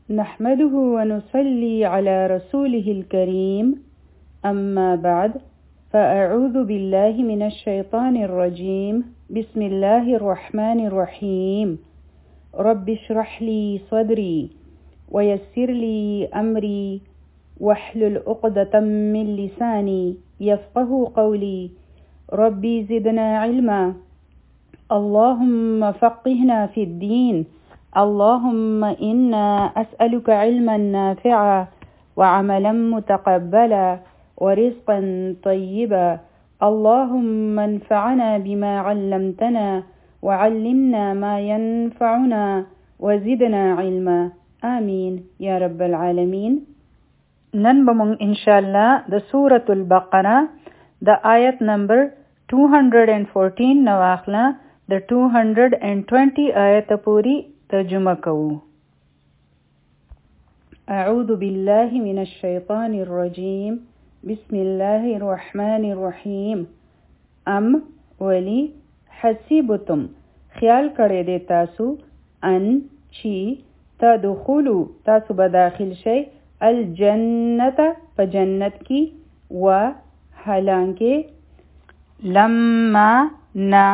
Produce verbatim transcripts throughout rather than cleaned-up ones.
نحمده ونصلي على رسوله الكريم أما بعد فأعوذ بالله من الشيطان الرجيم بسم الله الرحمن الرحيم رب اشرح لي صدري ويسر لي أمري واحلل عقدة من لساني يفقه قولي ربي زدنا علما اللهم فقهنا في الدين اللهم إنا أسألك علما نافعا وعملا متقبلا ورزقا طيبا اللهم انفعنا بما علمتنا وعلمنا ما ينفعنا وزدنا علما آمين يا رب العالمين. نن بمون إن شاء الله د سورة البقرة د آية نمبر two hundred fourteen نواخلا د two hundred twenty آية پوری ترجمه کوو. أعوذ بالله من الشيطان الرجيم بسم الله الرحمن الرحيم. ام ولی حسیبتم خیال کړی دی تاسو ان چی تدخلوا تاسو به داخل شئ الجنت په جنت کی و حالانکه لما نا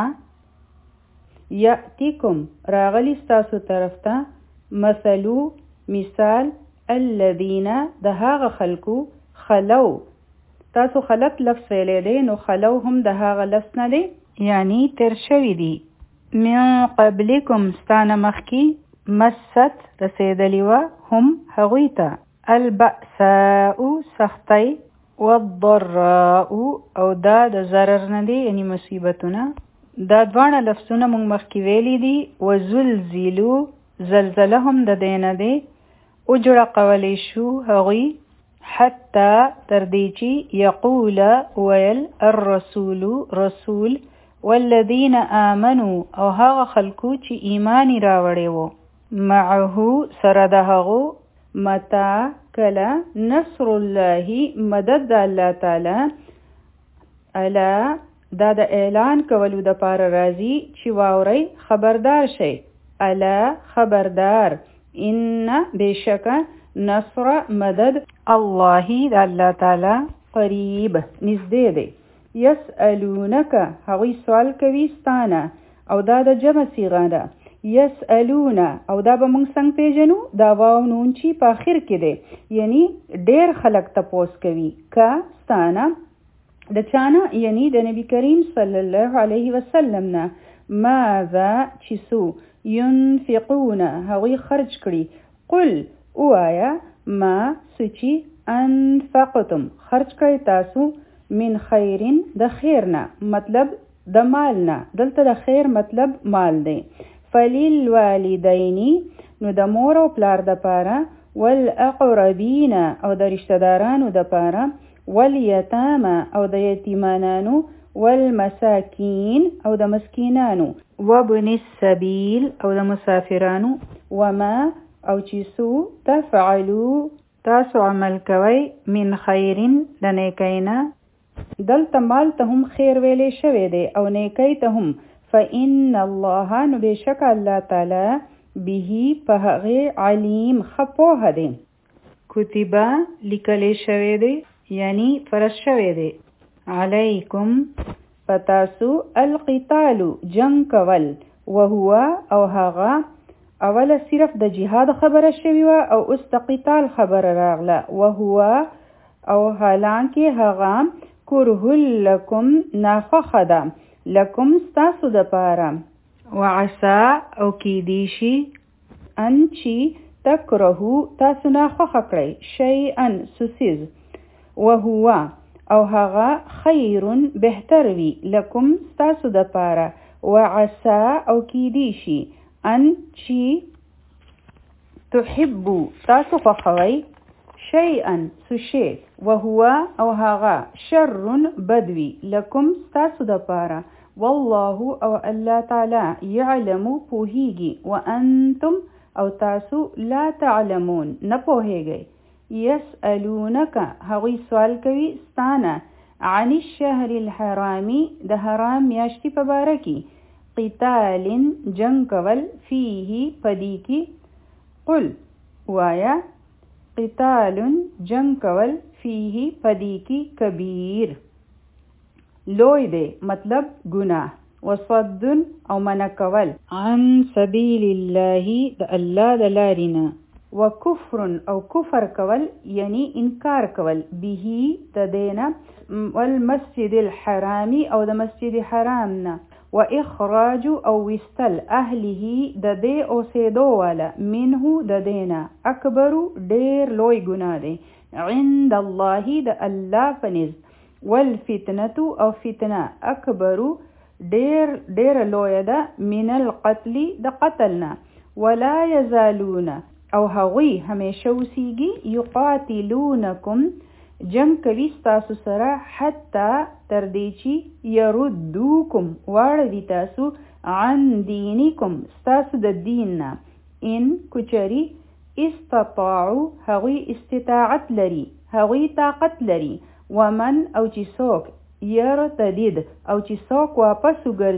یأتیکم راغلی ستاسو طرف ته مثلو مثال الذین د هغه خلکو خلو تاسو خلط لفظ ویلی دی نو خلو هم د هغه لفظ نه دی یعنی تیر شوی دی من قبلکم ستانه مخکی مست رسیدلی و هم هغوی ته البأساء سختی والضراء او دا د ضرر نه دی یعنی مصیبتونه دا دوانه لفظونه مونږ مخکې ویلي دي وزلزلو زلزله هم د دی نه دی اجړه کولی شو هغوی حتی تر دې چې یقول ویل الرسول رسول والذین آمنوا او هغه خلکو چې ایمان یې راوړی و معه سره د هغو متا کله نصر الله مدد د الله تعالی الا دا د اعلان کولو د پاره راځي چې واورئ خبردار شئ الا خبردار ان بشک نصر مدد الله د الله تعالی قریب نږدې دی یسألونک هغوی سوال کوي ستانه او دا د جمع صیغه ده یسألون او دا به موږ څنګه پیژنو دا واو نون چې په اخر کې دی یعنی ډیر خلک تپوس کوي کا ستانه د چانه یعنی د نبی کریم صلی الله علیه وسلم نه ماذا چې سو ينفقون هغوی خرج کړي قل اوایا ما سچی انفقتم خرج کړي تاسو من خیرین د خیر نه مطلب د مال نه دلته د خیر مطلب مال دی فلیل والدینی نو د مور او پلار د پاره والاقربین او د رشتہ دارانو د پاره والیتامى او د یتیمانانو والمساکین او د مسکینانو وابن السبیل او د مسافرانو وما او چې سو تفعلو تاسو عمل کوي من خیرین د نیکینا دلته مال ته هم خیر ویلې شوی دی او نیکی ته هم فإن الله نو بشک الله تعالی به په هغه علیم خپوه دی کتبه لیکل شوی دی یعنی فرض شوی دی علیکم پتاسو القتال جنگ کول وهو او هغه اول صرف د جهاد خبره شوی و او اوس د قتال خبره راغله وهو او حالانکه هغه کرهل لکم نافخه ده لکم ستاسو د پاره وعسا او کیدیشی ان چی تکرهو تاسو ناخوخه کړئ شیئا سوسیز وهو او هغه خیر بهتر وی لکم ستاسو د پاره وعسا او کیدیشی ان چی تحبو تاسو خوښوئ شیئا سوشی وهو او هغه شر بدوی لکم ستاسو د پاره والله او الله تعالی يعلم پوهیږي وانتم او تاسو لا تعلمون نه پوهیږئ يسألونك هغوی سوال کوي ستانه عن الشهر الحرام د حرام میاشتې په باره کې قتال جنگ کول فيه پدی کې قل وایا قتال جنگ کول فیه پدی کی کبیر لوی دی مطلب گناه وصد او منع کول عن سبیل الله د الله د لارینا وکفر او کفر کول یعنی انکار کول به د دینا والمسجد الحرام او د مسجد حرام نه واخراج او وستل اهله د دې اوسېدو والا منه د دینا اکبر ډیر لوی ګناه دی عند الله د الله پنځ والفتنه او فتنه اکبر ډیر ډیر لوی ده من القتل د قتلنا ولا يزالون او هغوی همیشه اوسیږي یقاتلونکم جنگ کوي ستاسو سره حتی تر دې چې يردوکم واړوي تاسو عن دینکم ستاسو د دین نه ان کچری استطاعوا هغوی استطاعت لري هغوی طاقت لري ومن او چې څوک يرتدد او چې څوک واپس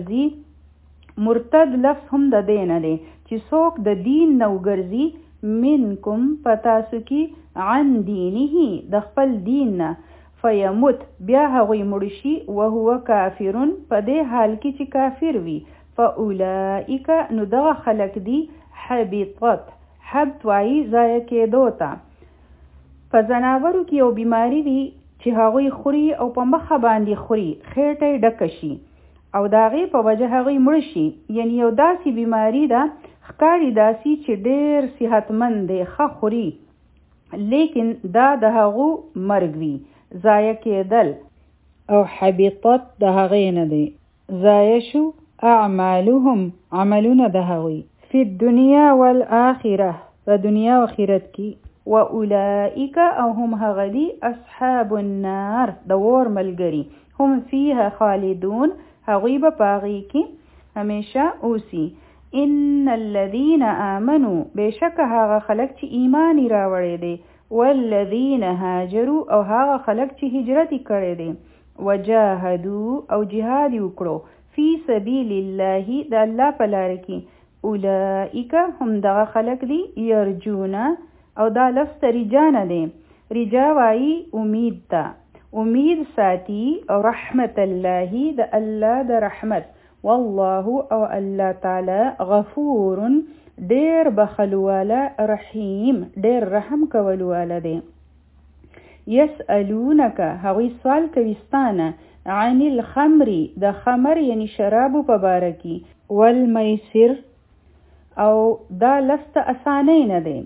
وګرځي مرتد لفظ هم د دین نه دی چې څوک د دین نه وګرځي منکم پتاسو کې عن دینه د خپل دین نه فیموت بیا هغوی مړ شي وهو کافر په دې حال کې چې کافر وي فاولئک نو دغه خلک دي حبطت حبط وایي ضایع کېدو ته په ځناورو کې یو بیماری وي چې هغوی خوري او په مخه باندې خوري خېټه ډکه شي او د هغې په وجه هغوی مړه شي یعنی یو داسې بیماری ده ښکاري داسې چې ډېر صحتمند دی ښه خوري لیکن دا د هغو مرګ وي ضایع کېدل او حبطت د هغې نه دی ضایع شو اعمالهم عملونه د هغوی فی الدنیا والآخره په دنیا و آخرت کې واولئک او هم هغدي اصحاب النار د اور ملګری هم فيها خالدون هغوی به پاغي کې همیشه اوسي ان الذين امنوا بشک هغه خلک چې ایمان راوړي دي والذین هاجروا او هغه خلک چې هجرت کړي دي وجاهدوا او جهاد وکړو فی سبیل الله د الله په لار کې اولئک هم دغه خلک دي یرجونا او دا لفظ رجا نه دی رجا وایي امید تا امید ساتي او رحمت الله د الله د رحمت والله او الله تعالی غفور ډیر بخلواله رحیم ډیر رحم کولواله دی یسألونک هغوی سوال کوي ستانه عن الخمر د خمر یعنی شرابو په باره کې والمیسر او دا لفظ اسانه نه دی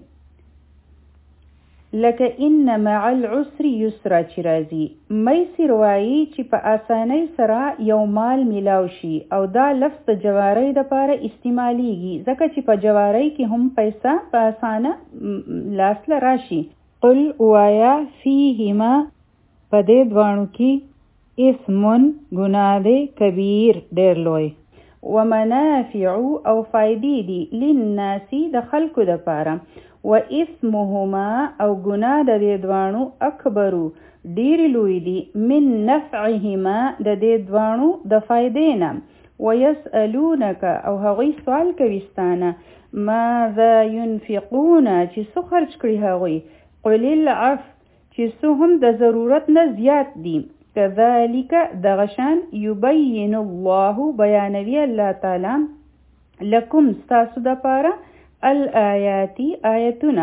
لکه ان مع العسر یسرا چې راځي میسر وایي چې په اسانۍ سره یو مال میلاو شي او دا لفظ د جوارۍ دپاره استعمالیږي ځکه چې په جوارۍ کې هم پیسه په اسانه لاسله راشي قل وایا فیهما په دې دواړو کې اسم ګناه دی کبیر ډېر لوی ومنافع او فائدې دي للناس د خلکو دپاره و اسمهما او گناه د دې دوانو اکبرو ډیر لوی دي من نفعهما د دې دوانو د فائدې نه ويسألونك او هغوی سوال کوي ستانه ماذا ينفقون چې څه خرج کړي هغوی قل العفو چې څه هم د ضرورت نه زیات دي كذلك دغشان يبين الله بیانوي الله تعالی لکم ستاسو دپاره الآیاتی آیتنا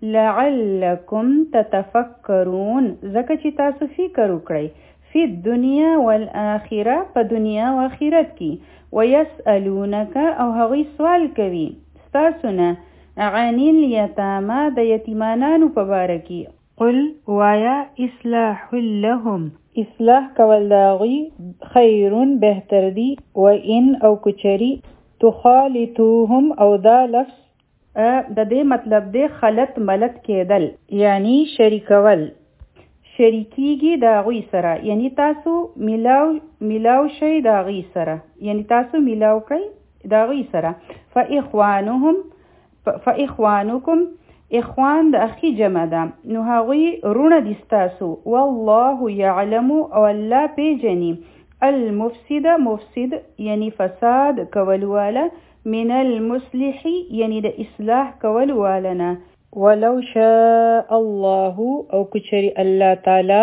لعلکم تتفکرون زکه چې تاسو فکر وکړئ فی الدنیا والآخره په دنیا و آخرت کې ویسألونک او هغوی سوال کوي ستاسو نه عن الیتاما د یتیمانانو په باره کې قل وایا اصلاح لهم اصلاح کول د هغوی خیرون بهتر دی و ان او کچری تخالطوهم او دا لفظ د دې مطلب دی خلط ملت کېدل یعنی شریکول شریکیږي د هغوی سره یعنی تاسو میلاو میلاو شئ د هغوی سره یعنی تاسو میلاو کړئ د هغوی سره فاخوانهم فاخوانکم اخوان د اخی جمع ده نو هغوی رونه دي ستاسو والله یعلم او الله پیژني المفسد مفسد یعنی فساد کولواله من المصلح یعنی د اصلاح کول والنا ولو شاء الله او کچری الله تعالی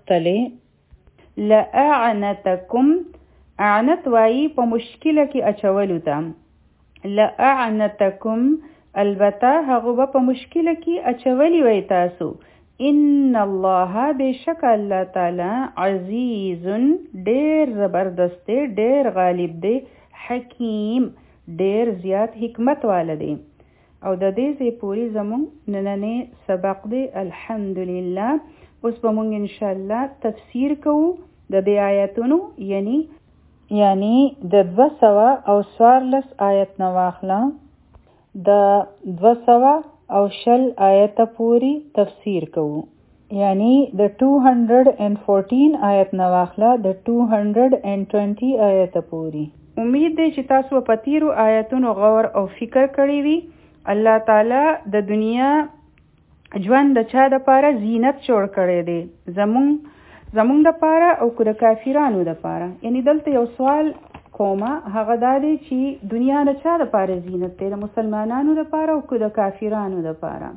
غختله لأعنتکم اعنت وایی په مشکله کې اچولو ته لأعنتکم البته هغه په مشکله کې اچولی وای تاسو ان الله بشک الله تعالی عزیز ډیر زبردست ډیر غالب دی حکیم ډیر زیات حکمت والده او د دې زی پوری زمون نننې سبق دی الحمدلله. اوس به مونږ ان شاء الله تفسیر کوو د دې آیاتونو یعنی یعنی د دوه سوه او څوارلس آیت نه واخله د دوه سوه او شل آیت پوری تفسیر کوو یعنی د دوه سوه چودہ آیت نه واخله د دوه سوه بیس آیت پوری. امید دی چې تاسو په تیرو آیاتونو غور او فکر کړی وي. الله تعالی د دنیا ژوند د چا د پاره زینت جوړ کړی دی زمون زمون د پاره او د کافرانو د پاره. یعنی دلته یو سوال کومه هغه دا دی چې دنیا د چا د پاره زینت دی د مسلمانانو د پاره او د کافرانو د پاره.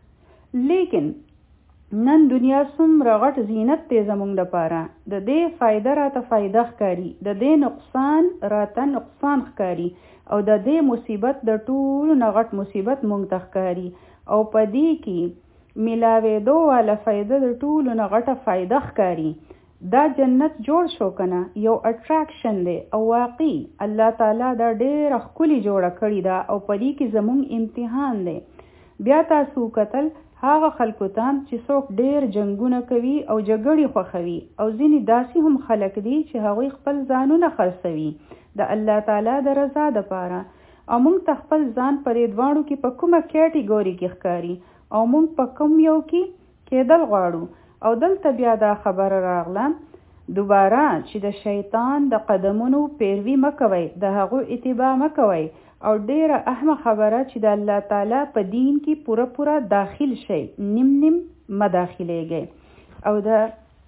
لیکن نن دنیا څومره غټ زینت دی زمونږ دپاره د دې فایده راته فایده ښکاري د دې نقصان راته نقصان ښکاري او د دې مصیبت د ټولو نه غټ مصیبت مونږ ته ښکاري او په دې کې ملاوېدو والا فایده د ټولو نه غټه فایده ښکاري. دا جنت جوړ شو کنه یو اټراکشن دی او واقعي الله تعالی دا ډېره ښکلې جوړه کړې ده او په دې کې زمونږ امتحان دی. بیا تاسو کتل هغه خلکو ته چې څوک ډیر جنگونه کوي او جګړې خوښوي او ځینې داسې هم خلک دي چې هغوی خپل ځانونه خرڅوي د الله تعالی د رضا دپاره او موږ ته خپل ځان په دې دواړو کې په کومه کیټیګوري کې ښکاري او موږ په کوم یو کې کېدل غواړو. او دلته بیا دا خبره راغله دوباره چې د شیطان د قدمونو پیروي مه کوئ د هغو اتباع مه کوئ او ډیره اهمه خبره چې د الله تعالی په دین کې پوره پوره داخل شئ نیم نیم مه داخلیږئ او د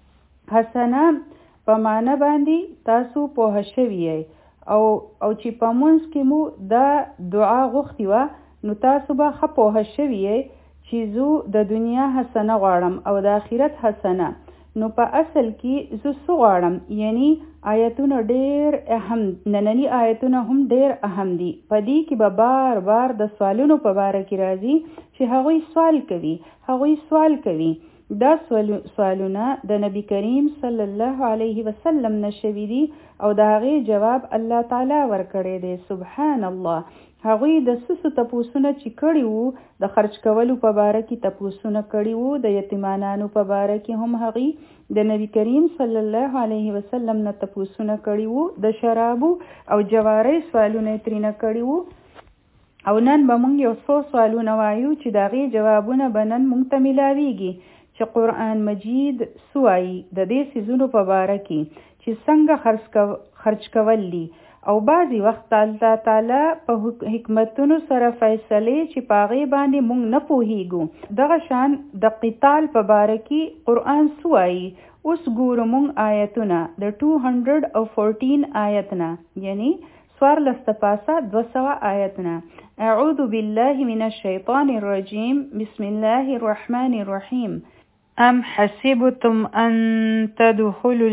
حسنه په معنی باندې تاسو پوه شوي او او چې په منځ کې مو دا دعا غوښتې وه نو تاسو به ښه پوه شوي چې زه د دنیا حسنه غواړم او د آخرت حسنه. نو په اصل کې زه څه غواړم یعنی آیتونه ډیر اهم نننی آیتونه هم ډیر اهم دي. په دې کې به بار بار د سوالونو په باره کې راځي چې هغوی سوال کوي هغوی سوال کوي دا سوالونه د نبی کریم صلی الله علیه وسلم نشوي دي او د هغې جواب الله تعالی ورکړی دی. سبحان الله. هغوی د سسو تپوسونه چې کړي وو د خرج کولو په باره کې تپوسونه کړي وو د یتیمانانو په باره کې هم هغوی د نبی کریم صلی الله علیه وسلم نه تپوسونه کړي وو د شرابو او جوارۍ سوالونه یې ترېنه کړي وو او نن به موږ یو څو سوالونه وایو چې د هغې جوابونه به نن موږ ته میلاویږي چې قرآن مجید څه وایي د دې څیزونو په باره کې چې څنګه خرج کول دي او بعضی وخت الله تعالی په حکمتونو سره فیصلې چې په هغې باندې موږ نه پوهیږو. دغه شان د قتال په باره کې قرآن څه وایي. اوس ګورو موږ آیتونه د دوه سوه چودہ آیت نه یعنی څوارلس پاسه دوه سوه آیت نه. اعوذ بالله من الشیطان الرجیم بسم الله الرحمن الرحیم. ام حسبتم ان تدخلوا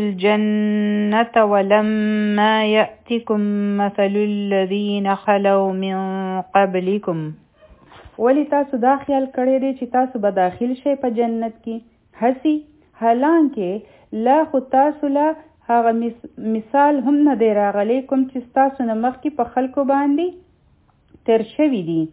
الجنة ولما يأتكم مثل الذين خلوا من قبلكم. ولی تاسو دا خیال کړی دی چې تاسو به داخل شئ په جنت کې هسي حالانکه لا خو تاسو لا هغه مثال هم نه دی راغلی کوم چې تاسو نه مخکې په خلکو باندې تیر شوي دي.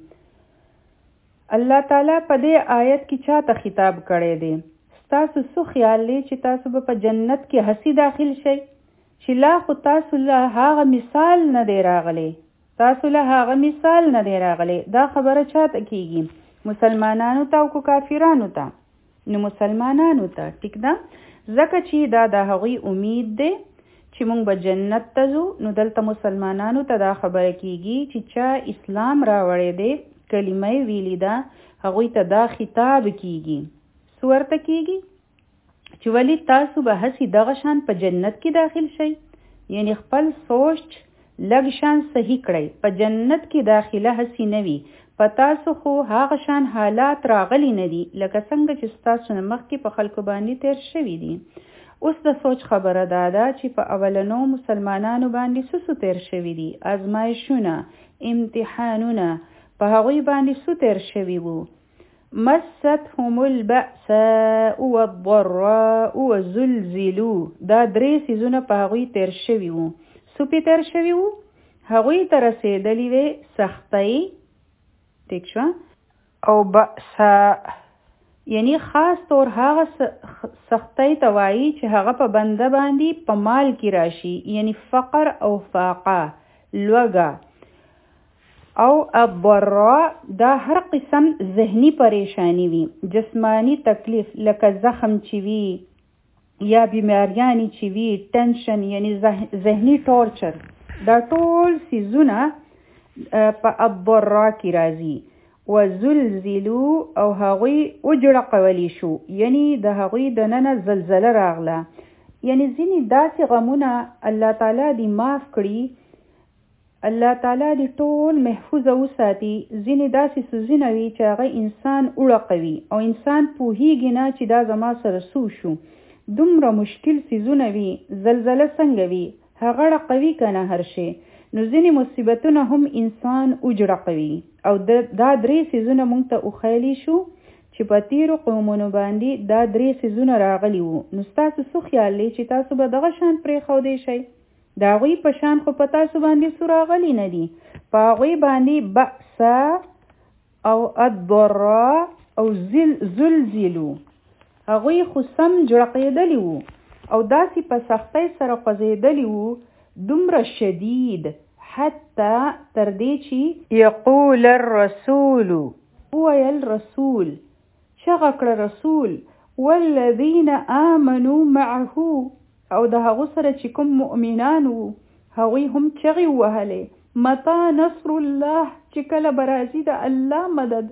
الله تعالی په دې آیت کې چاته خطاب کړی دی. تاسو څه خیال دی چې تاسو به په جنت کې هسي داخل شئ چې لا خو تاسو له هغه مثال نه دی راغلی تاسو له هغه مثال نه دی راغلی. دا خبره چاته کیږي مسلمانانو ته او کافرانو ته. نو مسلمانانو ته ټیک ده ځکه چې دا د هغوی امید دی چې موږ به جنت ته ځو. نو دلته مسلمانانو ته دا خبره کیږي چې چا اسلام راوړی دی کلمه ویلې ده هغوی ته دا خطاب کیږي سورته کیږي چې ولی تاسو به هسي دغه شان په جنت کې داخل شئ یعنی خپل سوچ لږ شان صحیح کړئ. په جنت کې داخله هسي نه وي په تاسو خو هغه شان حالات راغلي نه دي لکه څنګه چې ستاسو نه مخکې په خلکو باندې تیر شوي دي. اوس د سوچ خبره دا ده چې په اولنو مسلمانانو باندې څه څه تیر شوي دي، ازمایښونه، امتحانونه، په هغوی باندې څه تیر شوي وو. مستهم البأساء والضراء وزلزلوا، دا درې څیزونه په هغوی تیر شوي وو. څه پې تیر شوي وو؟ هغوی ته رسېدلې وې سختۍ، ټیک شوه، او بأسا یعنی خاص طور هغه سختۍ ته وایي چې هغه په بنده باندې په مال کې راشي، یعنی فقر او فاقه، لوږه. او الضراء دا هر قسم ذهنی پریشانی وي، جسمانی تکلیف لکه زخم چې وي یا بیماریانی چې وي، ټنشن یعنی ذهنی ټورچر، دا ټول څیزونه په الضراء کې راځي. وزلزلوا او هغوی وجړقولی شو، یعنی د هغوی د ننه زلزله راغله. یعنی ځینې داسې غمونه الله تعالی دی معاف کړي، الله تعالی دی ټول محفوظ وساتي. ځینې داسې څیزونه وي چې هغه انسان وړقوي او انسان پوهیږي نه چې دا زما سره څه شو. دومره مشکل څیزونه وي، زلزله څنګه وي، هغه ړقوي که نه هر شی. نو ځینې مصیبتونه هم انسان وجړقوي او دا درې څیزونه موږ ته وښیلی شو چې په تیرو قومونو باندې دا درې څیزونه راغلي وو. نو ستاسو څه خیال دی چې تاسو به دغه شان پرېښودی شئ؟ د هغوی په شان خو په تاسو باندې څه راغلي نه دي. په هغوی باندې بأسا او الضراء او زلزلو، هغوی خو سم جړقېدلي وو او داسې په سختۍ سره خوځېدلي وو، دومره شدید، حتی تر دې چې یقول الرسول، وویل رسول، چغه کړه رسول، والذین آمنوا معه، او د هغو سره چې کوم مؤمنان وو هغوی هم چغې ووهلې، متى نصر الله، چې کله به راځي د الله مدد.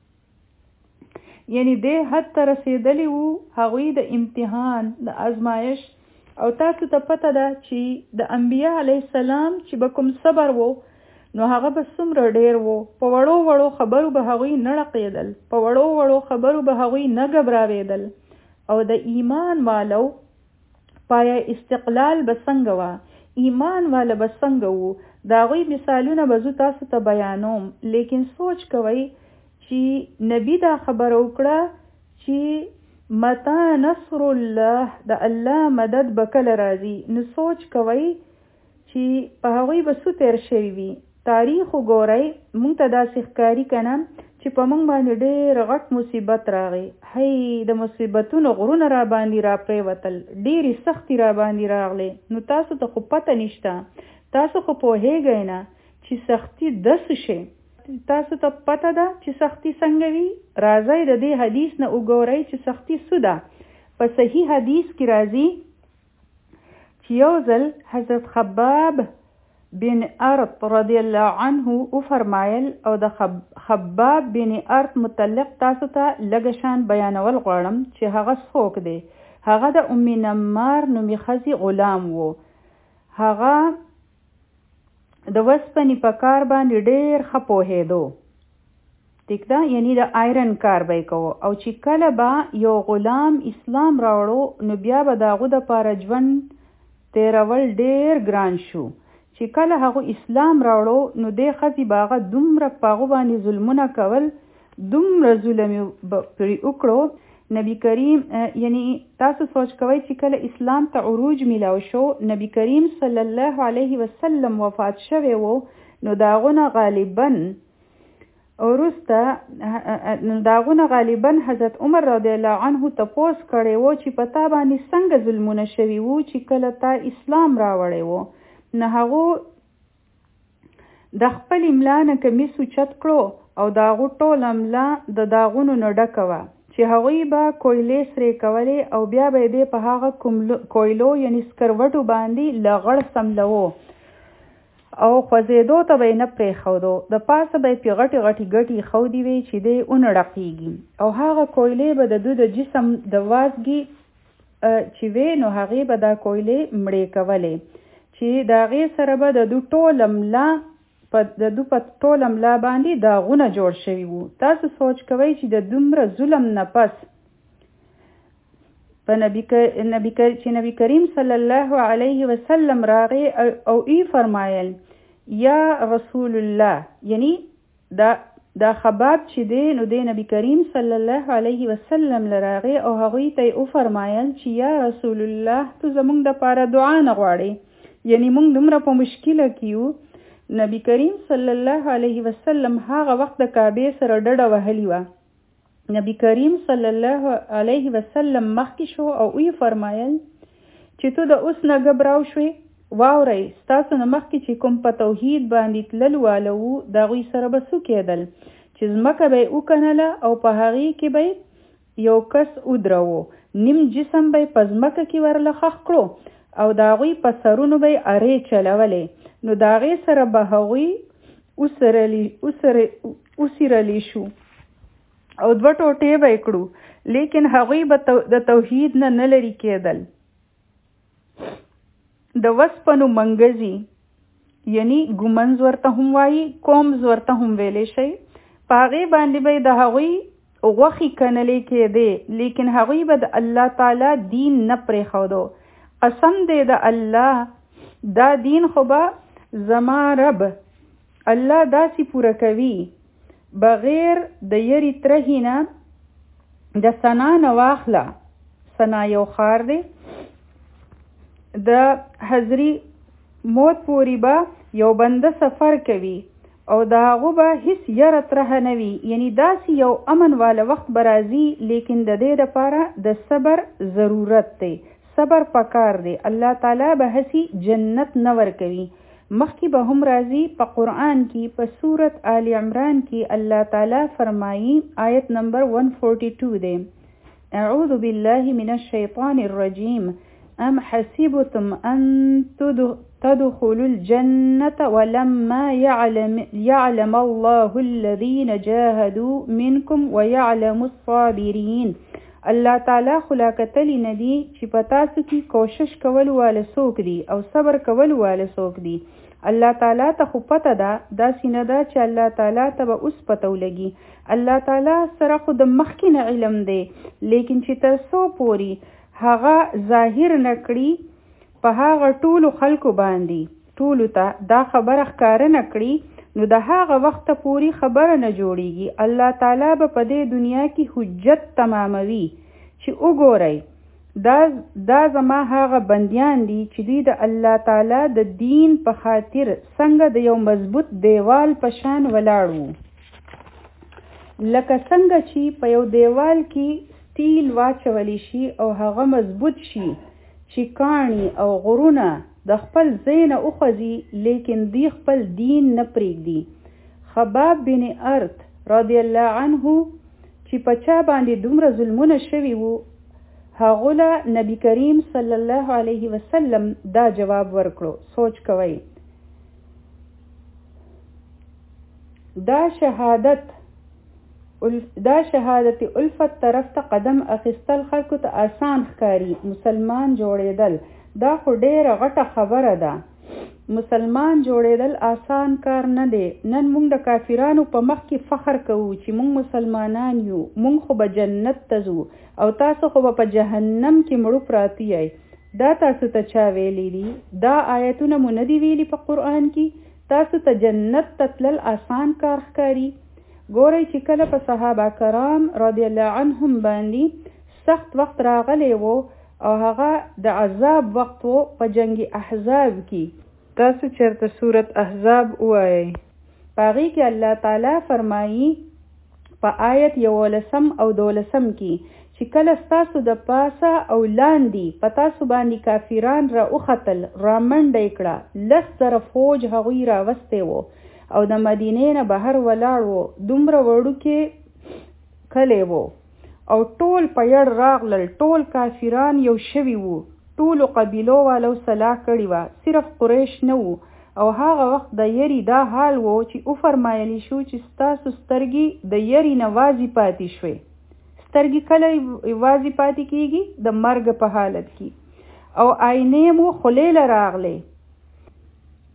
یعنی دې حد ته رسېدلي وو هغوی د امتحان، د ازمایش. او تاسو ته پته ده چې د انبیا علیه السلام چې به کوم صبر وو نو هغه به څومره ډیر وو. په وړو وړو خبرو به هغوی نه ړقېدل، په وړو وړو خبرو به هغوی نه ګبراوېدل. او د ایمان والو پایا استقلال به څنګه وه، ایمان والا به څنګه وو، د هغوی مثالونه به زه تاسو ته بیانوم. لیکن سوچ کوئ چې نبی دا خبره وکړه چې متى نصر الله، د الله مدد به کله راځي. نو سوچ کوئ چې په هغوی به څه تیر شوي وي. تاریخ وګورئ، موږ ته داسې ښکاري که نه چې په موږ باندې ډېر غټ مصیبت راغی، هی د مصیبتونو غرونه را باندې را پرېوتل، ډېرې سختې را باندې راغلې. نو تاسو ته خو پته نشته، تاسو خو پوهېږئ نه چې سختي داسې شي. تاسو ته پته ده چې سختی څنګه وي؟ راځئ د دې حدیث نه وګورئ چې سختی څه ده. په صحیح حدیث کې راځي چې یو ځل حضرت خباب بن ارط رضی الله عنه وفرمایل، او د خباب بن ارط متعلق تاسو ته لږ شان بیانول غواړم چې هغه څوک دی. هغه د ام نمار نومي ښځې غلام و. هغه د وسپنې په کار باندې ډېر ښه پوهېدو، ټیک ده، یعنی د آیرن کار به یې کوو. او چې کله به یو غلام اسلام راوړو نو بیا به د هغو دپاره ژوند تېرول ډېر ګران شو. چې کله هغو اسلام راوړو نو دې ښځې به هغه دومره په هغو باندې ظلمونه کول، دومره ظلم یې پرې وکړو. نبی کریم یعنی تاسو سوچ کوئ چې کله اسلام ته عروج میلاو شو، نبی کریم صلی الله علیه وسلم وفات شوی وو، نو د هغو نه غالبا وروسته نو د هغو نه غالبا حضرت عمر رضی الله عنه تپوس کړی وو چې په تا باندې څنګه ظلمونه شوي وو چې کله تا اسلام راوړی وو. نو هغو د خپل املا نه کمیس اوچت کړو او د هغو ټوله املا د داغونو نه ډکه وه چې هغوی به کویلې سرې کولې او بیا به یې دې په هغه کویلو یعنی سکروټو باندې لغړ سملوو او خوځېدو ته به یې نه پرېښودو. د پاسه به یې پې غټې غټې ګټې ښودې وې چې دی ونه ړقېږي، او هغه کویلې به د دوی د جسم د وازګې چې وې نو هغې به دا کویلې مړې کولې چې د هغې سره به د دوی ټوله ملا په د دو په ټول املا باندې داغونه جوړ شوي وو. تاسو سوچ کوئ چې د دومره ظلم نه پس په نبی نبی چې نبی کریم صلی الله علیه وسلم راغی او ای فرمایل یا رسول الله، یعنی دا دا خباب چې دی نو د نبی کریم صلی الله علیه وسلم لراغی او هغوی ته او فرمایل چې یا رسول الله تو زمونږ د پاره دعا نه غواړي، یعنی مونږ دومره په مشکله کیو. نبی کریم صلی الله علیه وسلم هغه وخت د کعبه سره ډډه وهلی و. نبی کریم صلی الله علیه وسلم مخکې شو او وی فرمایل چې تو د اوس نه غبراو شوي، واورئ ستاسو نه مخکې چې کوم په توحید باندې تلل والو د هغوی سره به څه کېدل چې ځمکه به یې وکنله او په هغې کې به یو کس ودروو، نیم جسم به یې په ځمکه کې ورله ښخ کړو او د هغوی په سرونو به یې ارې چلولې، نو د هغې سره به هغوی وسیرلی شو او دوه ټوټې به یې کړو، لیکن هغوی به د توحید نه نه لرې کېدل. د وسپنو منګزي یعنی ګومنز ورته هم وایي، کومز ورته هم ویلی شي، په هغې باندې به د هغوی غوښې کنلې کېدې، لیکن هغوی به د الله تعالی دین نه پرېښودو. قسم دی د الله دا دین خو به زما رب الله داسې پوره کوي بغیر د یری ترهی نه. د سنا نه واخله، سنا یو ښار دی، د حضري موت پوری به یو بنده سفر کوي او د هغو به هیڅ یره ترهه نه وي، یعنی داسې یو امن والا وخت به راځي، لیکن د دې دپاره د صبر ضرورت دی، صبر پکار دی. الله تعالی به هسې جنت نه ورکوي. مخکې به هم راځي په قرآن کې په سورت آل عمران کې الله تعالی فرمایي، آیت نمبر ایک سو بارہ دی، اعوذ بالله من الشیطان الرجیم ام حسبتم ان تدخلوا الجنة ولما يعلم, يعلم الله الذين جاهدوا منكم ويعلم الصابرين. الله تعالی خلا کتلی ندی چې په تاسو کې کوشش کول واله څوک دي او صبر کول واله څوک دي. الله تعالی ته خو پته ده، داسې نه ده چې الله تعالی ته به اوس پته ولګي. الله تعالی سره خو د مخکې نه علم دی، لیکن چې تر څو پوري هغه ظاهر نکړي په هغه ټولو خلکو باندې، ټولو ته دا خبره ښکاره نکړي، نو د هغه وخت پوری خبره نه جوړیږي. الله تعالی به په دې دنیا کې حجت تماموي چې وګورئ دا دا زما هغه بندیان دي چې دوی د الله تعالی د دین په خاطر څنګه د یو مضبوط دیوال په شان ولاړ وو، لکه څنګه چې په یو دیوال کې سټیل واچولی شي او هغه مضبوط شي چې کاڼي او غرونه د خپل ځای نه وخوځي، لیکن دوی خپل دین نه پرېږدي. خباب بن ارت رضی الله عنه چې په چا باندې دومره ظلمونه شوي وو، هغو له نبی کریم صلی الله علیه وسلم دا جواب ورکړو. سوچ کوئ، دا شهادت دا شهادت الفت طرف ته قدم اخیستل خلکو ته آسان ښکاري، مسلمان جوړېدل دا خو ډېره غټه خبره ده. مسلمان جوړېدل آسان کار نه دی. نن موږ د کافرانو په مخ کې فخر کوو چې موږ مسلمانان یو، موږ خو به جنت ته ځو او تاسو خو به په جهنم کې مړو پراته یئ. دا تاسو ته چا ویلی دي؟ دا آیتونه مو نه دي ویلي په قرآن کې؟ تاسو ته جنت ته تلل آسان کار ښکاري؟ ګورئ چې کله په صحابه کرام رضی الله عنهم باندې سخت وخت راغلی وو او هغه د عذاب وخت وو په جنگ احزاب کې، تاسو چرته سورت احزاب وایئ، په هغې کې الله تعالی فرمایي په آیت یولسم او دولسم کې چې کله ستاسو د پاسه او لاندې په تاسو باندې کافران را وختل، را منډه کړه، لس زره فوج هغوی را وستی وو او د مدینې نه بهر ولاړ وو، دومره وړوکې کلی وو او ټول په یړ راغلل، ټول کافران یو شوي وو، ټولو قبیلو والو صلاح کړې وه، صرف قریش نه وو. او هغه وخت د یری دا حال وو چې وفرمایلی شو چې ستاسو سترګې د یری نه وازې پاتې شوې. سترګې کله وازې پاتې کېږي؟ د مرګ په حالت کې. او آینې مو خولې له راغلې.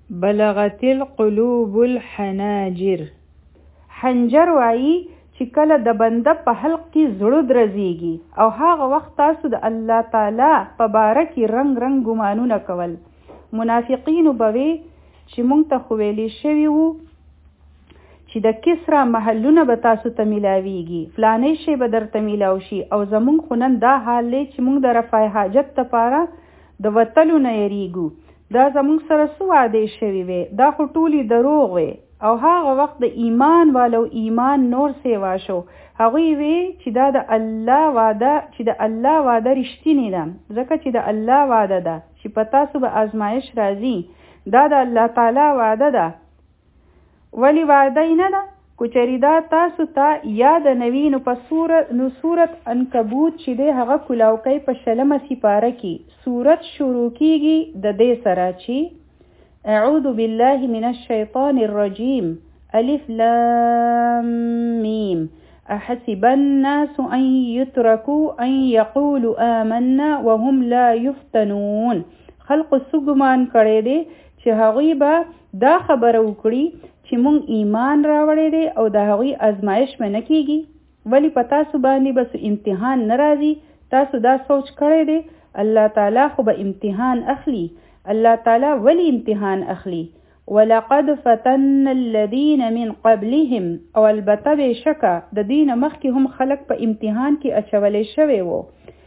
بلغت القلوب الحناجر. حنجر وایي چې کله د بنده په حلق کې زړه درزيږي او هغه وخت تاسو د الله تعالی په باره کې رنگ رنگ ګمانونه کول. منافقینو به وي چې مونږ ته خو ویلي شوي وو چې د کسرا محلونه به تاسو ته میلاویږي، فلانی شی به درته میلاو شي، او زمونږ خو نن دا حال دی چې مونږ د رفع حاجت لپاره د وتلو نه یریږو. دا زمونږ سره څه وعدې شوي وي، دا خو ټولې دروغ وي. او هغه وخت د ایمان والو ایمان نور سیوا شو. هغوی وی چې دا د الله وعده چې د الله وعده رښتینی ده، ځکه چې د الله وعده ده چې په تاسو به آزمایش راځي، دا د الله تعالی وعده ده. ولی وعده نه ده؟ کوچری دا تاسو ته یاد نوی نو په سورت نو سورت عنکبوت چې دی هغه کلاوکی په شلمه سپاره کې سورت شروع کیږي د دې سره چې اعوذ بالله من الشيطان الرجيم الف لام ميم احسب الناس ان يتركوا ان يقولوا آمنا وهم لا يفتنون. خلق سګمان کړي دي چې هغوی به دا خبره وکړي چې مونږ ایمان راوړی دی او د هغوی ازمایش به نه کیږي. ولی په تاسو باندې بس امتحان نه راځي؟ تاسو دا سوچ کړی دی الله تعالی خو به امتحان اخلي. الله تعالی ولی امتحان اخلي؟ ولقد فتن الذين من قبلهم، او البته بشکه د دین مخکې هم خلق په امتحان کې اچولې شوی وو.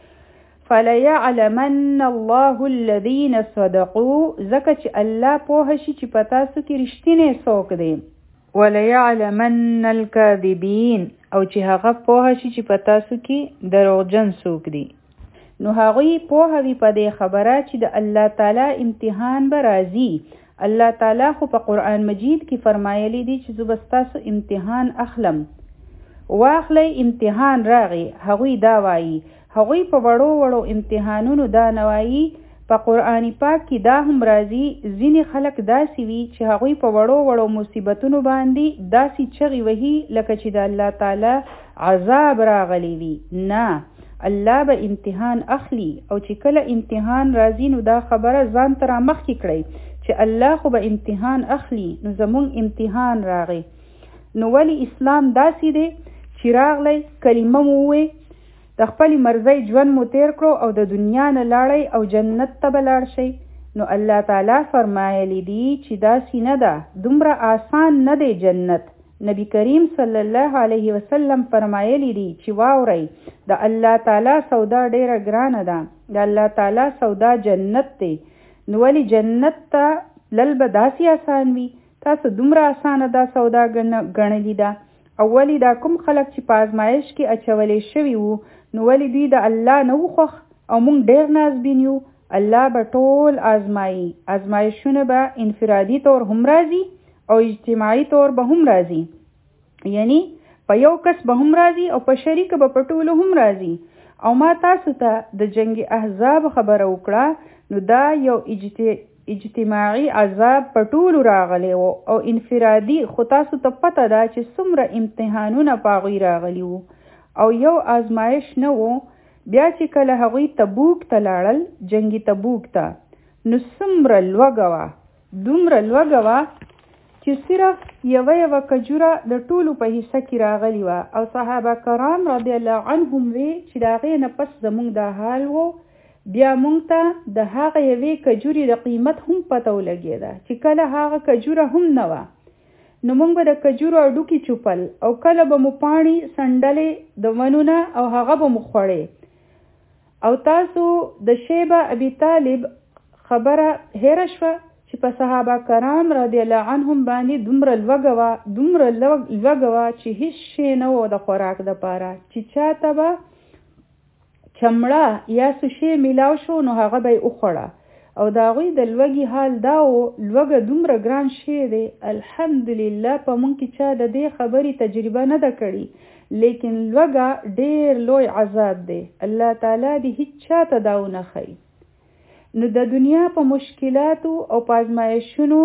فليعلمن الله الذين صدقوا، زکه چې الله پوه شي چې په تاسو کې رښتینی څوک دی. وليعلمن الكاذبين، او چې هغه پوه شي چې په تاسو کې دروغجن څوک دی. نو هغوی پوه وي په دې خبره چې د الله تعالی امتحان به راځي. الله تعالی خو په قرآن مجید کې فرمایلی دی چې زه به ستاسو امتحان اخلم. واخلی امتحان راغی، هغوی دا وایي. هغوی په وړو وړو امتحانونو دا نه وایي. په قرآن پاک کې دا هم راځي ځینې خلک داسې وي چې هغوی په وړو وړو مصیبتونو باندې داسې چغې وهي لکه چې د الله تعالی عذاب راغلی وي. نه، الله به امتحان اخلي، او چې کله امتحان راځي نو دا خبره ځان ته را مخکې کړئ چې الله خو به امتحان اخلي. نو زمونږ امتحان راغی. نو ولی اسلام داسې دی چې راغلی کلمه مو ووی، د خپل مرضی ژوند مو تیر کړو او د دنیا نه لاړی او جنت ته به لاړ شئ. نو الله تعالی فرمایلی دی چې داسې نه ده، دومره آسان نه دی جنت. نبی کریم صلی الله علیه وسلم فرمایلی دی چې واورئ د الله تعالی سودا ډیره ګرانه ده، د الله تعالی سودا جنت دی. نو ولی جنت ته لل به داسې آسان وي؟ تاسو دومره آسانه دا سودا ګڼلی ده. او ولی دا کوم خلک چې په ازمایش کې اچولی شوي وو، نو ولی دوی د الله نه وخوښ او مونږ ډیر نازبین یو. الله به ټول آزمایي. ازمایشونه به انفرادي طور هم راځي او اجتماعي طور به هم راځي، یعنی په یو کس به هم راځي او په شریک به په ټولو هم راځي. او ما تاسو ته د جنگ احزاب خبره وکړه، نو دا یو اجتماعي عذاب په ټولو راغلی و او انفرادي خو تاسو ته پته ده چې څومره امتحانونه په هغوی راغلي وو او یو آزمایش نه و. بیا چې کله هغوی تبوک ته لاړل، جنګي تبوک ته، نو څومره لوږه وه، دومره لوږه وه چې صرف یوه یوه کجوره د ټولو په حصه کې راغلی وه. او صحابه کرام رضی الله عنهم وی چې د هغې نه پس زموږ دا حال و. بیا مونږ ته د هغه یوې کجورې د قیمت هم پته ولګېده چې کله هغه کجوره هم نه وه، نو مونږ به د کجورو اډوکې چوپل او کله به مو پاڼې سنډلې د ونونه او هغه به مو خوړې. او تاسو د شیبه ابي طالب خبره هیره شوه چې په صحابه کرام رضی الله عنهم باندې دومره لوږه وه، دومره لوږه وه چې هیڅ شی نه و د خوراک دپاره، چې چاته به چمړه یا څه شی میلاو شو نو هغه به یې وخوړه. او د هغوی د لوږې حال دا و، لوږه دومره ګران شی دی. الحمدلله په مونږ کې چا د دې خبرې تجربه نه ده کړې، لیکن لوږه ډیر لوی عذاب دی. الله تعالی دې هیڅ چا ته دا ونه ښیي. نو د دنیا په مشکلاتو او په ازمایښونو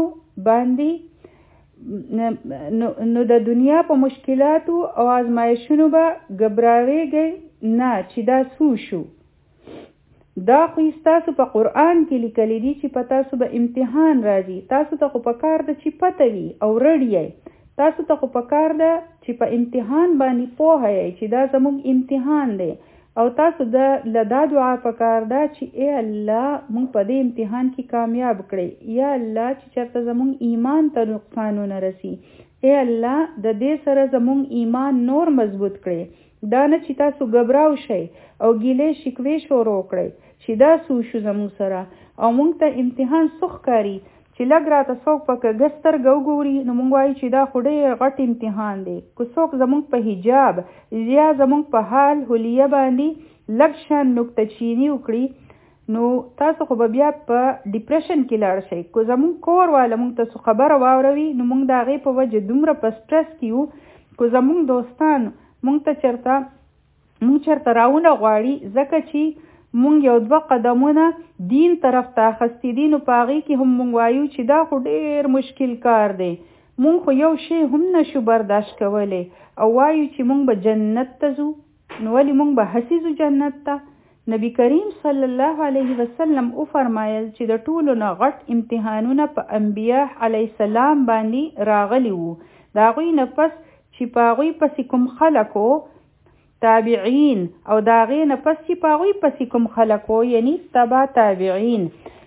باندې نو, نو د دنیا په مشکلاتو او ازمایښونو به ګبراویږئ نه چې دا څو شو. دا خو تاسو په قرآن کې لیکلي دي چې په تاسو به امتحان راځي. تاسو ته خو په کار ده چې پته وي او رډی. تاسو ته خو په کار ده چې په امتحان باندې پوهه یې چې دا زموږ امتحان دی او تاسو د لدا دعا په کار ده چې ای الله موږ په دې امتحان کې کامیاب کړي. یا الله چې چېرته زموږ ایمان ته نقصانونه رسي، ای الله د دې سره زموږ ایمان نور مضبوط کړي. دا نه چې تاسو غبراو شئ او ګیلې شکوې شروع کړئ چې دا سو شو زموږ سره او موږ ته امتحان سخت کاری چې لږ راته څوک په کږه سترګه وګوري نو موږ وایو چې دا خو ډېر غټ امتحان دی. که څوک زموږ په حجاب یا زموږ په حال حلیه باندې لږ شان نکته چینی وکړي نو تاسو خو به بیا په ډیپریشن کې لاړ شئ. که زموږ کور والا موږ ته خبره واوروي نو موږ د هغې په وجه دومره په سټرس کې یو. که زموږ دوستان موږ ته چېرته موږ چېرته راونه غواړي ځکه چې مونږ یو دوه قدمونه دین طرف ته اخیستی دي نو په هغې کې هم مونږ وایو چې دا خو ډېر مشکل کار دی، مونږ خو یو شی هم نشو برداشت کولی او وایو چې مونږ به جنت ته ځو. نو ولې مونږ به هسې ځو جنت ته؟ نبی کریم صلی الله علیه وسلم وفرمایل چې د ټولو نه غټ امتحانونه په انبیا علیه السلام باندې راغلي وو. د هغوی نه پس چې په هغوی پسې کوم خلکو تابعین او دا غي نه پس چې پاغوی پسې کوم خلکو یعنی تبع تابعین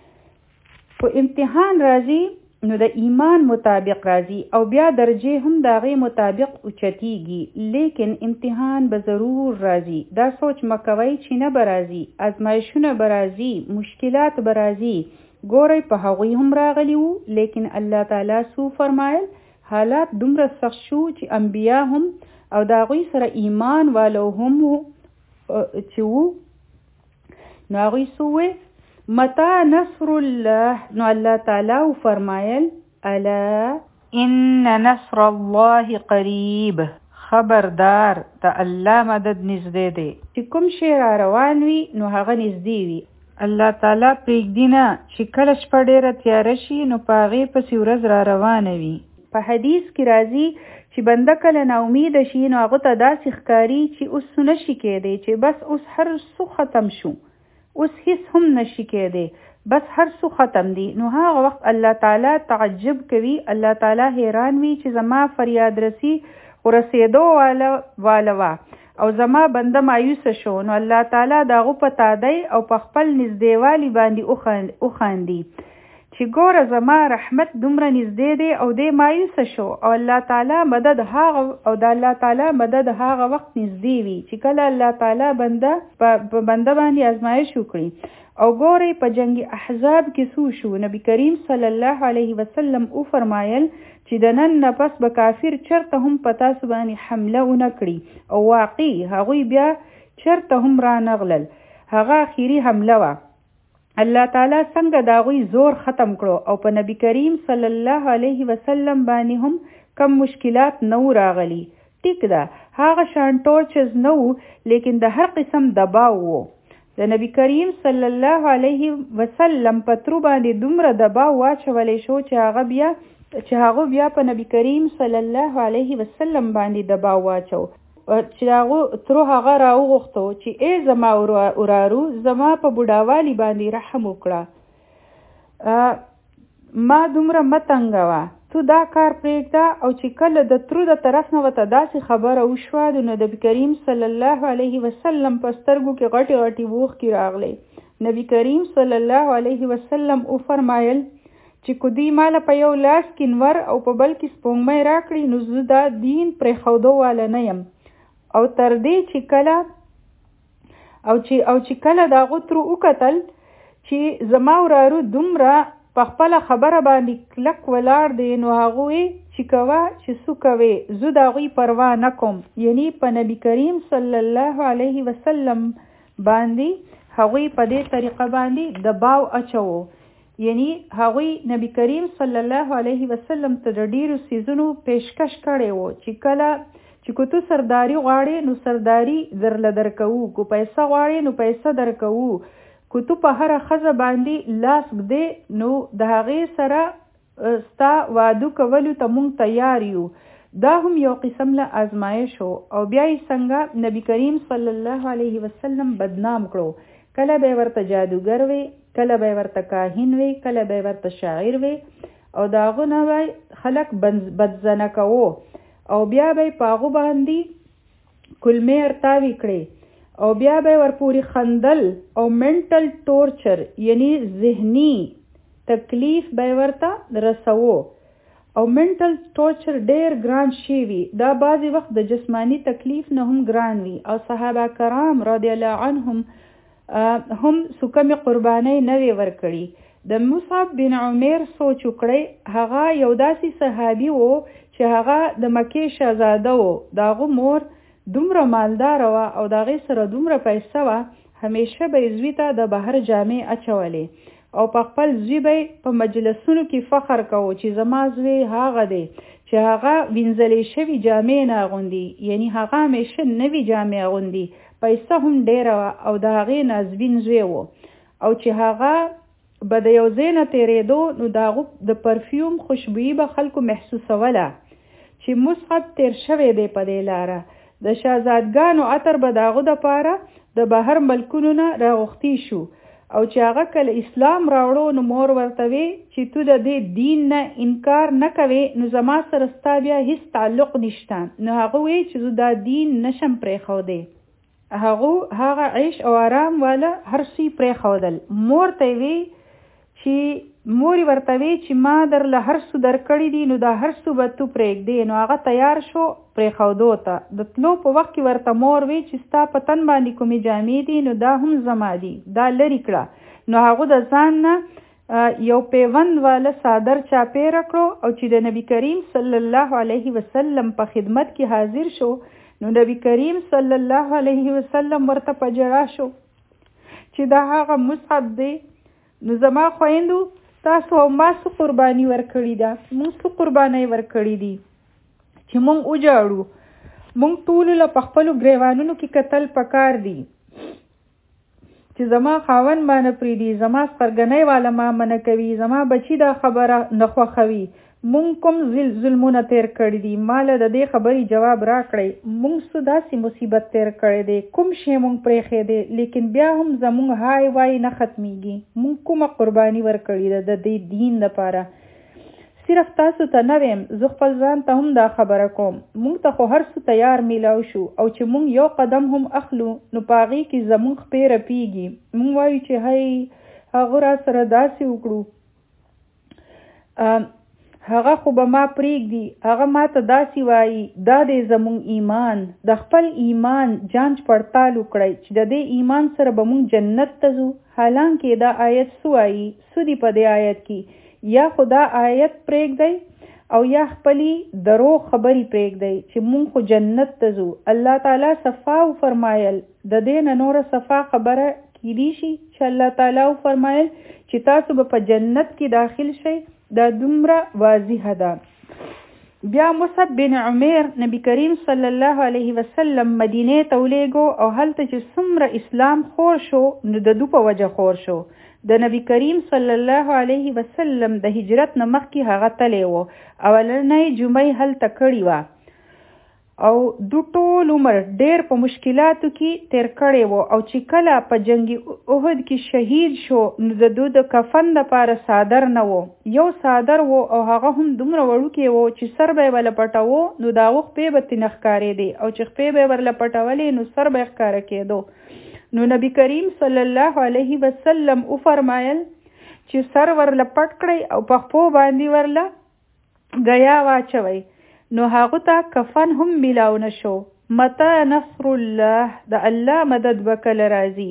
په امتحان راځي نو د ایمان مطابق راځي او بیا درجه هم دا غي مطابق اوچتیږي. لیکن امتحان به ضرور راځي. دا سوچ مکوي چې نه برازي، ازمایښونه برازي، مشکلات برازي. ګورئ په هغوی هم راغلی وو لیکن الله تعالی سو فرمایل حالات دومره سخت شو چې انبیا هم او دا غوی سره ایمان والو هم چې وو نو هغوی سووی متا نصر الله. نو الله تعالی فرمایل الا ان نصر الله قریب، خبردار د الله مدد نږدې دی. چې کوم شی را روان وي نو هغه نږدې وي. الله تعالی پرېږدي نه چې کله شپه ډېره تیاره شي نو په هغې پسې ورځ را روانه وي. په حدیث کې راځي چې بنده کله نا امیده شي نو هغه ته داسې ښکاري چې اوس نشي کېدی چې بس اوس هر څه ختم شو، اوس هیڅ هم نشي کېدی، بس هر څه ختم دي. نو هغه وخت الله تعالی تعجب کوي، الله تعالی حیران وي چې زما فریاد رسی خو رسېدو والا والا وه او زما بنده مایوسه شو. نو الله تعالی د هغو په تادی او په خپل نږدېوالي باندې وخاندي چې ګوره زما رحمت دومره نږدې دی او دی مایوسه شو او الله تعالی مدد هغه او د الله تعالی مدد هغه وخت نږدې وي چې کله الله تعالی بنده په بنده باندې ازمایش وکړي. او ګورئ په جنگ احزاب کې څه شو. نبی کریم صلی الله علیه وسلم وفرمایل چې د نن نه پس به کافر چرته هم په تاسو باندې حمله ونه کړي او واقعي هغوی بیا چرته هم را نغلل. هغه اخیری حمله وه. الله تعالی څنګه دا غوی زور ختم کړو او په نبی کریم صلی الله علیه وسلم باندې هم کم مشکلات نو راغلی. ټیک ده هغه شان ټورچز نو لیکن د هر قسم دباو وو. د نبی کریم صلی الله علیه وسلم په ترو باندې دومره دباو واچولی شو چې هغه بیا چې هغه بیا په نبی کریم صلی الله علیه وسلم باندې دباو واچو چې هغه ترو هغه راوغوښتو چې ای زما ورارو زما په بوډاوالي باندې رحم وکړه، ما دومره متنګوه، تو دا کار پرېږده. او چې کله د ترو د طرف نه ورته داسې خبره وشوه نو د نبي کریم صلی الله علیه وسلم په سترګو کې غټې غټې اوښکې راغلې. نبی کریم صلی الله علیه وسلم وفرمایل چې که دوی ماله په یو لاس کې نور او په بل کې سپوږمۍ راکړي نو زه دا دین پرېښودو واله نه یم. او تر دې چې کله او چې او چې کله د هغو ترو وکتل چې زما ورارو دومره په خپله خبره باندې کلک ولاړ دی نو هغوی چې کوه چې څه کوې زه د هغوی پروا نه کوم. یعنی په نبی کریم صلی الله علیه وسلم باندې هغوی په دې طریقه باندې دباو اچوو. یعنی هغوی نبی کریم صلی الله علیه وسلم ته د ډیرو څیزونو پیشکش کړی وو چې کله چې که تو سرداری غواړې نو سرداری درله درکوو، که پیسه غواړې نو پیسه درکوو، که تو په هره ښځه باندې لاس ږدې نو د هغې سره ستا واده کولو ته مونږ تیار یو. دا هم یو قسم له ازمایش و او بیا یې څنګه نبی کریم صلی الله علیه وسلم بدنام کړو. کله به ورته جادوګر وي، کله به ورته کاهن وي، کله به ورته شاعر وي او د هغو نه به خلک بدزنه کوو او بیا به په هغو باندې کلمې ارتاوي کړي او بیا به ورپورې خندل او منټل ټورچر یعنی ذهني تکلیف به ورته رسوو او منټل ټورچر ډیر ګران شی وي. دا بعضې وخت د جسمانی تکلیف نه هم ګران وي او صحابه کرام رضی الله عنهم هم څو کمې قربانۍ نه وې ورکړي. د مصعب بن عمیر سوچ وکړئ، هغه یو داسې صحابي و چې هغه د مکې شهزاده و، د هغه مور دومره مالداره وه او د هغې سره دومره پیسه وه، همیشه به یې زوی ته د بهر جامې اچولې او په خپل زوی به په مجلسونو کې فخر کوو چې زما زوی هغه دی چې هغه وینځلې شوي جامې نه اغوندي، یعنی هغه همیشه نوي جامې اغوندي، پیسه هم ډیره وه او د هغې نازوین زوی و او چې هغه به د یو ځای نه تېرېدو نو د هغو د پرفیوم خوشبویي به خلکو محسوسوله چې مصعب تېر شوی دی په دې لاره. د شهزادګانو عطر به د هغو دپاره د بهر ملکونو نه راغوښتي شو او چې هغه کله اسلام راوړو نو مور ورته وی چې تو د دې دین نه انکار نه کوې نو زما سره ستا بیا هیڅ تعلق نشته. نو هغه وی چې زه دا دین نشم پرېښودی. هغه هغه عیش او آرام والا هر څه پرېښودل. مور ته وی چې مور ورته وی چې ما درله هر څه درکړي دي نو دا هر څه به تو پرېږدې. نو هغه تیار شو پرېښودو ته. د تلو په وخت کې ورته مور وی چې ستا په تن باندې کومې جامې دي نو دا هم زما دي، دا لرې کړه. نو هغه د ځان نه یو پیوند والا صادر چاپېره کړو او چې د نبی کریم صلی الله علیه وسلم په خدمت کې حاضر شو نو نبی کریم صلی الله علیه وسلم ورته په ژړا شو چې دا هغه مصعب دی. نو زما خویندو تاسو او ما څه قرباني ورکړې ده، موږ څه قربانۍ ورکړې دي چې موږ وجاړو. موږ ټولو له په خپلو ګریوانونو کې کتل پکار دي چې زما خاوند ما نه پرېږدي، زما سپرګنۍ والا ما منع کوي، زما بچي دا خبره نه خوښوي. موږ کوم ظلمونه تیر کړي دي، ماله د دې خبرې جواب راکړئ. موږ څه داسې مصیبت تیر کړی دی، کوم شی موږ پرېښی دی، لیکن بیا هم زموږ های وای نه ختمیږي. موږ کومه قرباني ورکړې ده د دې دین دپاره. صرف تاسو ته نه ویم، زه خپل ځان ته هم دا خبره کوم. موږ ته خو هر څه تیار میلاو شو او چې موږ یو قدم هم اخلو نو په هغې کې زموږ خپې رپېږي. موږ وایو چې هی هغه را سره داسې وکړو، هغه خو به ما پرېږدي، هغه ما ته داسې وایي. دا دی زموږ ایمان. د خپل ایمان جانچ پړتال وکړئ چې د دې ایمان سره به موږ جنت ته ځو. حالانکې دا آیت څه وایي؟ څه دي په دې آیت کې؟ یا خو دا آیت پرېږدئ او یا خپلې دروغ خبرې پرېږدئ چې موږ خو جنت ته ځو. الله تعالی صفا وفرمایل، د دې نه نوره صفا خبره کیدی شي چې الله تعالی وفرمایل چې تاسو به په جنت کې داخل شئ. دا دومره واضحه ده. بیا مصعب بن عمیر نبی کریم صلی الله علیه وسلم مدینه ته ولېږو او هلته چې څومره اسلام خور شو نو د دو په وجه خور شو. د نبی کریم صلی الله علیه وسلم د هجرت نه مخکې هغه تلی و، اولنۍ جمعې هلته کړې وه او دو ټول عمر ډېر په مشکلاتو کې تیر کړی و. او چې کله په جنگ احد کې شهید شو نو د دو د کفن دپاره څادر نه و، یو څادر و او هغه هم دومره وړوکی و چې سر به یې به لپټوو نو د هغو خپې به ترې نه ښکارېدې او چې خپې به یې ور لپټولې نو سر به یې ښکاره کېدو. نو نبی کریم صلی الله علیه وسلم وفرمایل چې سر ور لپټ کړئ او په خپو باندې ورله ګیا واچوئ. نو هغه ته کفن هم میلاو نشو. متى نصر الله، د الله مدد به کله راځي.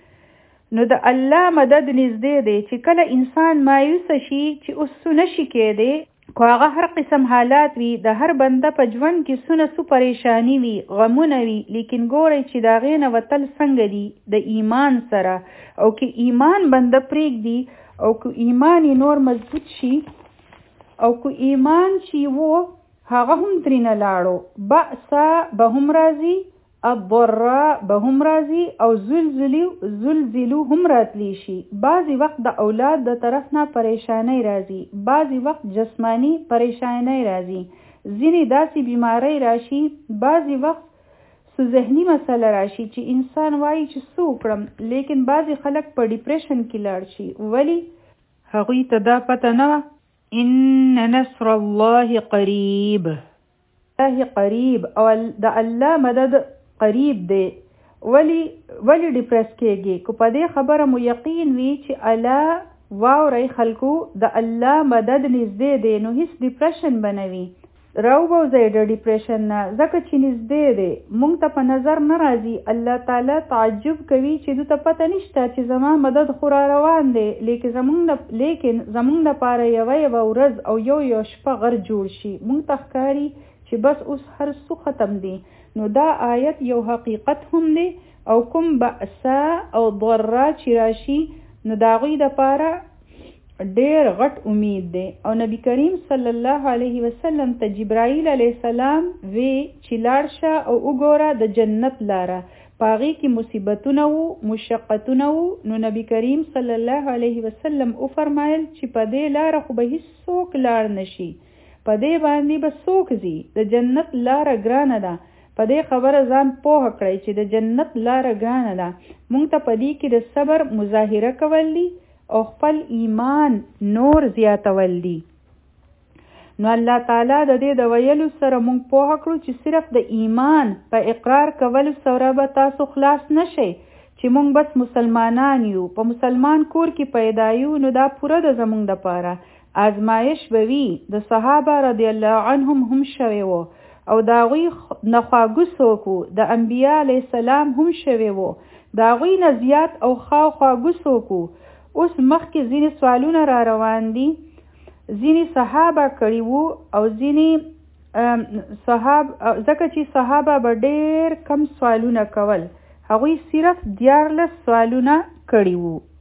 نو د الله مدد نږدې دی چې کله انسان مایوسه شي چې اوس څه نشي کېدی، خو هغه هر قسم حالات وي، د هر بنده په ژوند کې څونه څه پریشاني وي، غمونه وي، لیکن ګورئ چې د هغې نه وتل څنګه دي د ایمان سره. او که ایمان بنده پرېږدي او که ایمان یې نور مضبوط شي او که ایمان چې و هغه هم ترېنه لاړو، بأسا به هم راځي، الضرا به هم راځي او زلزلو زلزلو هم راتلی شي. بعضې وخت د اولاد د طرف نه پریشانۍ راځي، بعضې وخت جسمانی پریشانۍ راځي، ځینې داسې بیماری راشي، بعضې وخت سو ذهني مسله راشي چې انسان وایي چې څه وکړم، لیکن بعضې خلک په ډیپریشن کې لاړ شي. ولی؟ هغوی ته دا پته نه وه ان نصر الله قریب، الله قریب او د الله مدد قریب دی. ولی ولی ډیپریس کېږي؟ که په دې خبره مو یقین وي چې الله واورئ خلکو د الله مدد نږدې دی، نو هیڅ ډیپریشن به نه وي. راوبوځئ د ډیپریشن نه، ځکه چې نږدې دی. مونږ ته په نظر نه راځي. الله تعالی تعجب کوي چې دوی ته پته نشته چې زما مدد خو را روان دی، لیکن زمونږ لیکن زمونږ دپاره یوه یوه ورځ او یو یو شپه غر جوړ شي. مونږ ته ښکاري چې بس اوس هر څه ختم دی. نو دا آیت یو حقیقت هم دی، او کوم بأسا او ضرا چې راشي نو د هغوی دپاره ډیر غټ امید دی. او نبی کریم صلی الله علیه وسلم ته جبرائیل علیه السلام وی چې لاړ شه او وګوره د جنت لاره، په هغې کې مصیبتونه وو، مشقتونه وو. نو نبی کریم صلی الله علیه وسلم وفرمایل چې په دې لاره خو به هیڅوک لاړ نشي، په دې باندې به څوک ځي. د جنت لاره ګرانه ده. په دې خبره ځان پوه کړئ چې د جنت لاره ګرانه ده. مونږ ته په دې کې د صبر مظاهره کول دي او خپل ایمان نور زیاتول دي. نو الله تعالی د دې د ویلو سره مونږ پوه کړو چې صرف د ایمان په اقرار کولو سره به تاسو خلاص نشئ چې مونږ بس مسلمانان یو، په مسلمان کور کې پیدا یو. نو دا پوره د زمونږ دپاره آزمایش به وي. د صحابه رضی الله عنهم هم شوی و، او د هغوی نه خواږه څوک وو، د انبیا علیه السلام هم شوی و، د هغوی نه زیات او خوا خواږه څوک وو. اوس مخکې ځینې سوالونه را روان دي، ځینې صحابه کړي وو او ځینې صحاب ځکه چې صحابه به ډېر کم سوالونه کول، هغوی صرف دیارلس سوالونه کړي وو.